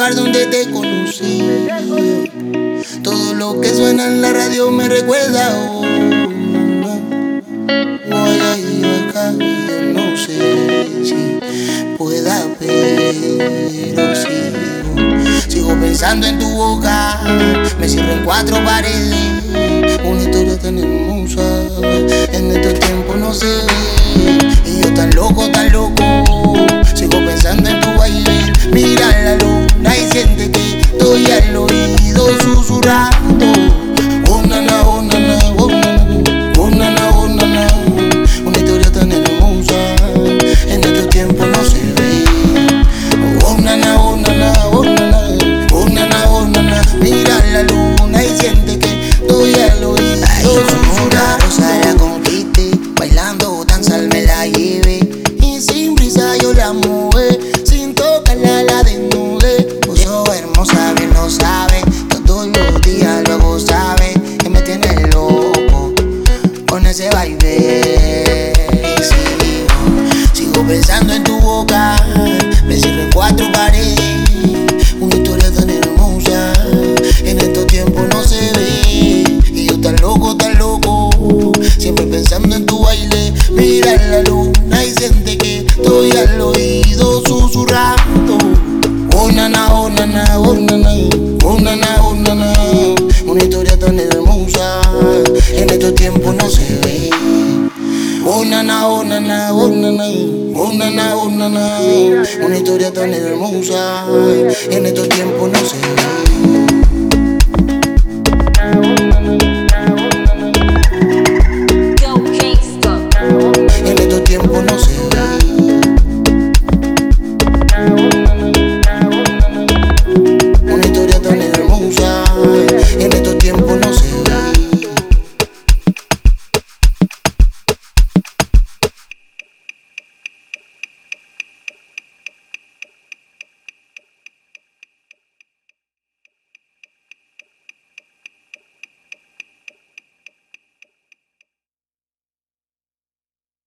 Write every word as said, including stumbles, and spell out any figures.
lugar donde te conocí. Todo lo que suena en la radio me recuerda a una. Voy a ir acá y yo no sé si pueda, pero sigo, sigo pensando en tu boca. Me cierro en cuatro paredes, una historia tan hermosa. En estos tiempos no se ve, y yo tan loco, tan loco. Sigo pensando en tu baile, mira la luna y siente que estoy al oído susurrando. Oh nana, oh nana, oh nana, oh nana, oh nana. Una historia tan hermosa, en estos tiempos no se ve. Oh nana, oh nana, oh nana, oh nana, oh nana. Mira la luna y siente que estoy al oído susurrando. Rosa la conquiste, bailando danzal me la llevé, y sin prisa yo la mueve, sin tocarla la desnudé. Vos sos hermosa, bien lo sabes, todos los días luego sabes que me tiene loco con ese baile. Y sigo, sigo pensando en tu boca, me cierro en cuatro paredes, una historia tan hermosa, en estos tiempos no se ve, y yo tan loco, tan loco, siempre pensando en tu baile. Mira la luna y siente que estoy al oído susurrando. Oh nana, oh nana, oh nana, oh nana, oh nana. Una historia tan hermosa, en estos tiempos no se ve. Oh nana, oh nana, oh nana, oh nana, oh nana. Una historia tan hermosa, en estos tiempos no se ve.